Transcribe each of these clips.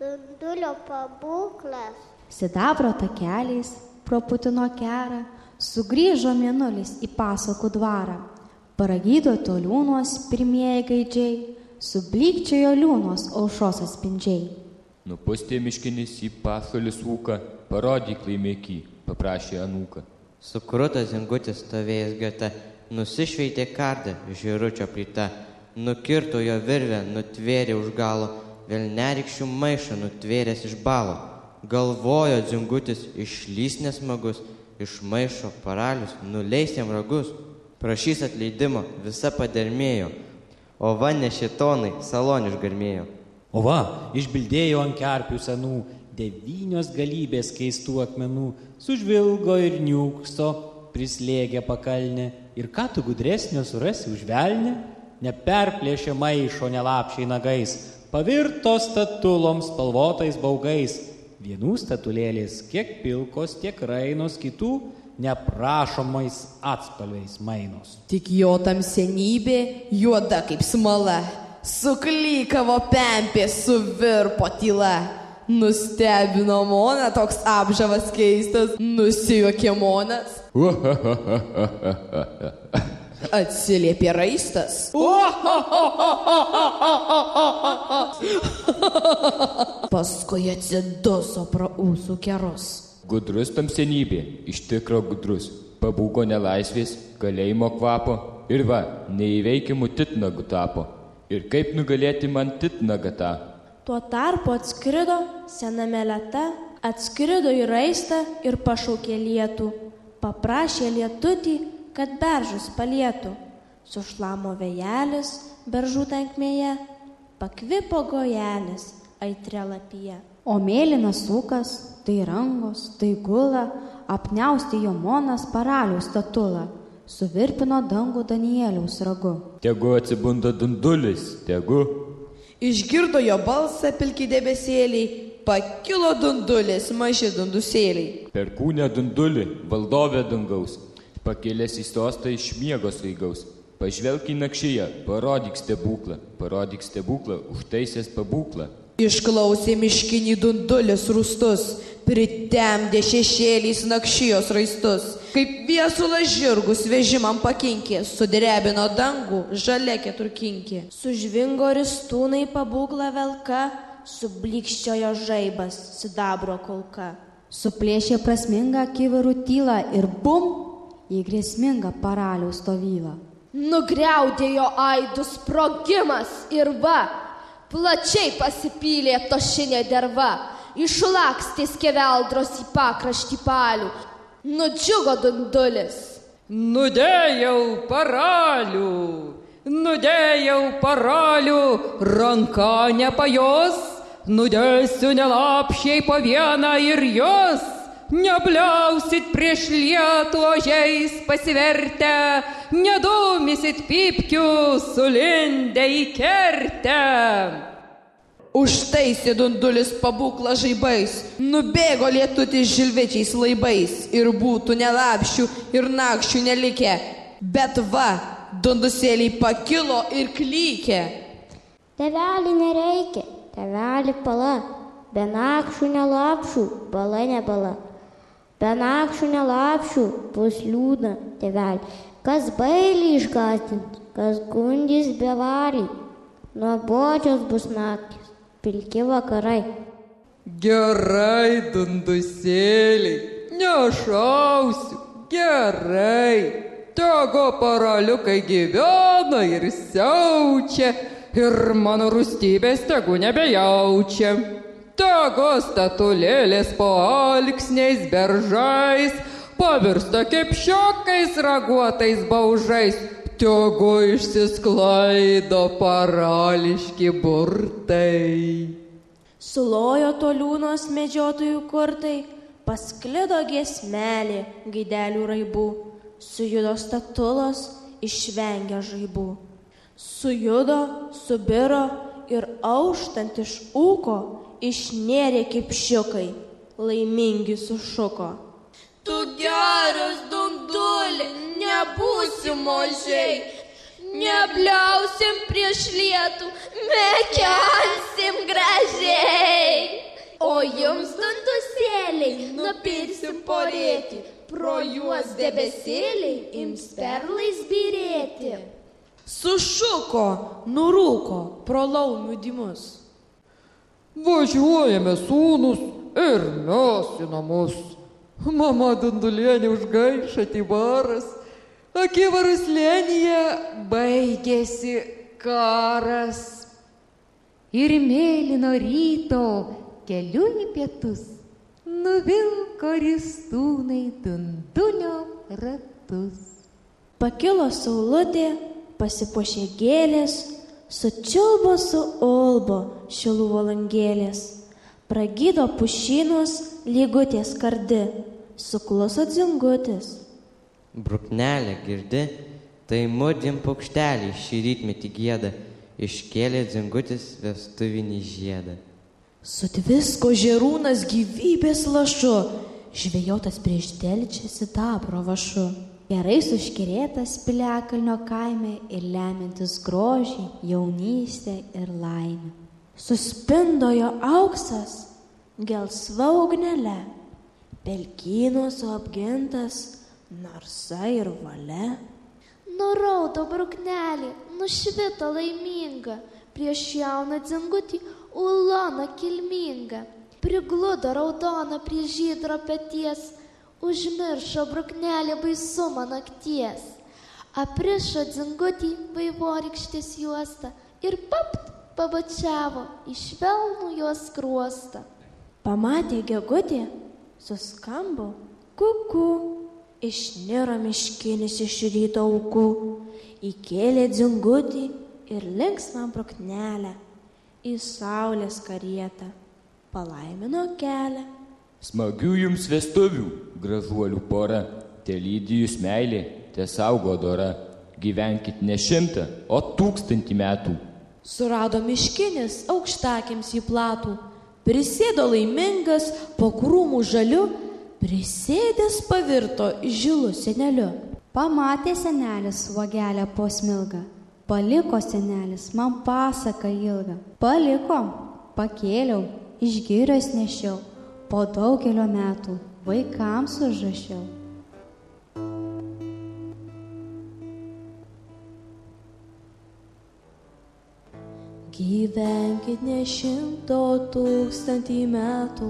Dundulio pabūklas. Sidabro takeliais pro Putino kerą sugrįžo mėnulis į pasakų dvarą. Paragydo toliūnos pirmieji gaidžiai, sublykčiojo liūnos aušros atspindžiai. Nupustė miškinis į pasalis ūką, parodyk laimėkį, paprašė anūką. Sukrutas zingutis stovėjęs greta, nusišveitė kardą žiručio plyta, nukirto jo virvę, nutvėrė už galo, vėl nerikščių maišą nutvėręs iš balo. Galvojo zingutis, išlys nesmagus, iš maišo paralius nuleis jam ragus. Prašys atleidimo, visa padermėjo, o va ne šitonai salon išgarmėjo. O va, išbildėjo ant kerpių senų, 9 galybės keistų akmenų, sužvilgo ir niūkso, prislėgė pakalnę. Ir ką tu gudresnio surasi už velnę? Neperplėšė maišo nelapšiai nagais, pavirto statuloms spalvotais baugais. Vienų statulėlės kiek pilkos, tiek rainos, kitų neprašomais atspalviais mainos. Tik jo tamsenybė juoda kaip smala, suklykavo pempė, suvirpo tyla. Nustebino moną toks apžavas keistas, nusijuokė monas. Atsiliepė raistas. Paskui atsiduso pro ūsų kerus. Gudrus tamsenybė, iš tikro gudrus, pabūgo nelaisvės, kalėjimo kvapo ir va, neįveikiamų titnagų tapo. Ir kaip nugalėti man titnagą tą? Tuo tarpu atskrido sena meleta, atskrido į raistą ir pašaukė lietų. Paprašė lietutį, kad beržus palietų. Sušlamo vėjelis beržų tankmėje, pakvipo gojelis aitre lapyje. O mėlynas ūkas, tai rangos, tai gula, apniausti jo monas paraliaus statulą, suvirpino dangų Danieliaus ragu. Tegu atsibunda dundulis, tegu. Išgirdo jo balsą pilki debesėliai, pakilo dundulis, maži dundusėliai. Perkūnė dundulį, valdovė dangaus, pakėlęs į sostą iš miego svaigaus. Pažvelk į nakšyje, parodyk stebuklą, užtaisęs pabūklą. Išklausė miškinį dundulis rūstus, pritemdė šešėliais nakšijos raistus. Kaip viesulas žirgus vežimam pakinkė, sudrebino dangų žalia keturkinkė. Sužvingo ristūnai pabūklą velka, sublikščiojo žaibas sidabro kulka. Suplėšė prasmingą kivirų tylą ir bum, į grėsmingą paraliaus stovylą. Nugriaudėjo aidų sprogimas ir va, plačiai pasipylė tošinė derva, išlakstė skeveldros į pakraštį palių, nudžiugo dundulis. Nudėjau paralių, ranka nepajos, nudėsiu nelapšiai po vieną ir jos. Nebliausit prieš lietų ožiais pasivertę, nedumisit pypkių sulindę į kertę. Užtaisė dundulis pabūklą žaibais, nubėgo lietutis žilvečiais laibais ir būtų nelapšių ir nakščių nelikę. Bet va, dundusėliai pakilo ir klykė. Tėvelį nereikia, tėvelį pala, be nakščių nelapšių, bala nebala. Be nakščių nelapšių bus liūdna, tėvelį, kas bailį išgąsdins, kas gundys bevalį, nuobodžios bus naktis, pilki vakarai. Gerai, dundusėliai, nešausiu, gerai. Tegu paraliukai gyvena ir siaučia, ir mano rūstybės tegu nebejaučia. Tegu statulėlės po alksniais beržais pavirsta kepšiokais raguotais baužais. Tegu išsisklaido parališki burtai. Sulojo toliūnos medžiotojų kurtai, pasklido giesmelė gaidelių raibų. Sujudo statulos, išvengė žaibų. Sujudo, subiro ir auštant iš ūko išnėrė kipšiukai, laimingi sušuko. Tu geras dunduli, nebūsi mažiai, nebliausim prieš lietų, mekensim gražiai. porėti, pro juos debesėliai ims perlais byrėti. Sušuko, nurūko pro laumių dymus. Važiuojame sūnus ir mes į namus. Mama Dundulienė užgaiša Tibaras. Akivarus lėnyje baigėsi karas. Ir mėlyno ryto keliu į pietus nuvilko ristūnai Dundulio ratus. Pakilo saulutė, pasipuošė gėlės, sučiulbo su olbo šilų valangėlės. Pragydo pušynus lygutės kardi, sukluso dzingutis. Bruknelė girdi, tai mudėm paukštelį šį rytmetį gieda, iškėlė dzingutis vestuvinį žiedą. Sutvisko žerūnas gyvybės lašu, žvejotas prieš delčią sidabro vašu. Gerai suškerėtas Piliakalnio kaime ir lemiantis grožį, jaunystę ir laimę. Suspindojo auksas gelsva ugnele, pelkynuose apgintas narsa ir valia. Nuraudo bruknelį, nušvito laiminga, prieš jauną dzingutį ulona kilminga. Prigludo raudona prie žydro peties, užmiršo bruknelį baisumą nakties. Aprišo dzingutį vaivorykštės juostą ir papt pabučiavo į švelnų jos skruostą. Pamatė gegutė, suskambo kuku, išniro miškinis iš ryto aukų, įkėlė dzingutį ir linksmą bruknelę į saulės karietą, palaimino kelią. Smagių jums vestuvių, gražuolių pora, te lydi jūs meilė, te saugo dora. Gyvenkit ne 100, o 1000 metų. Surado miškinis aukštakiams į platų, prisėdo laimingas po krūmų žaliu, prisėdęs pavirto žilu seneliu. Pamatė senelis uogelę po smilgą, paliko senelis man pasaką ilgą. Paliko, pakėliau, iš girios nešiau, po daugelio metų vaikams užrašiau. Gyvenkit ne 100, 1000 metų.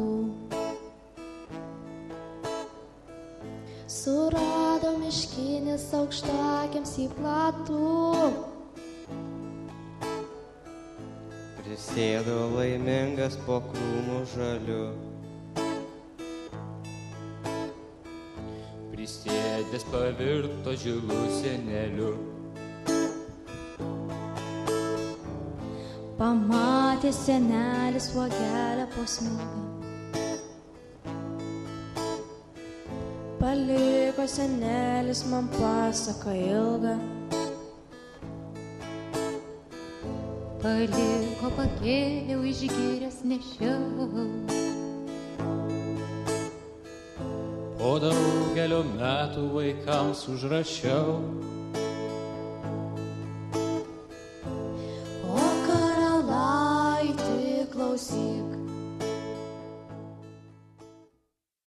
Surado miškinis aukštakiams į platų, prisėdo laimingas po krūmų žaliu. Prisėdęs pavirto žilu seneliu. Pamatė senelis uogelę po smilgą, paliko senelis man pasaką ilgą. paliko, pakėliau, iš girios nešiau. Po daugelio metų vaikams užrašiau.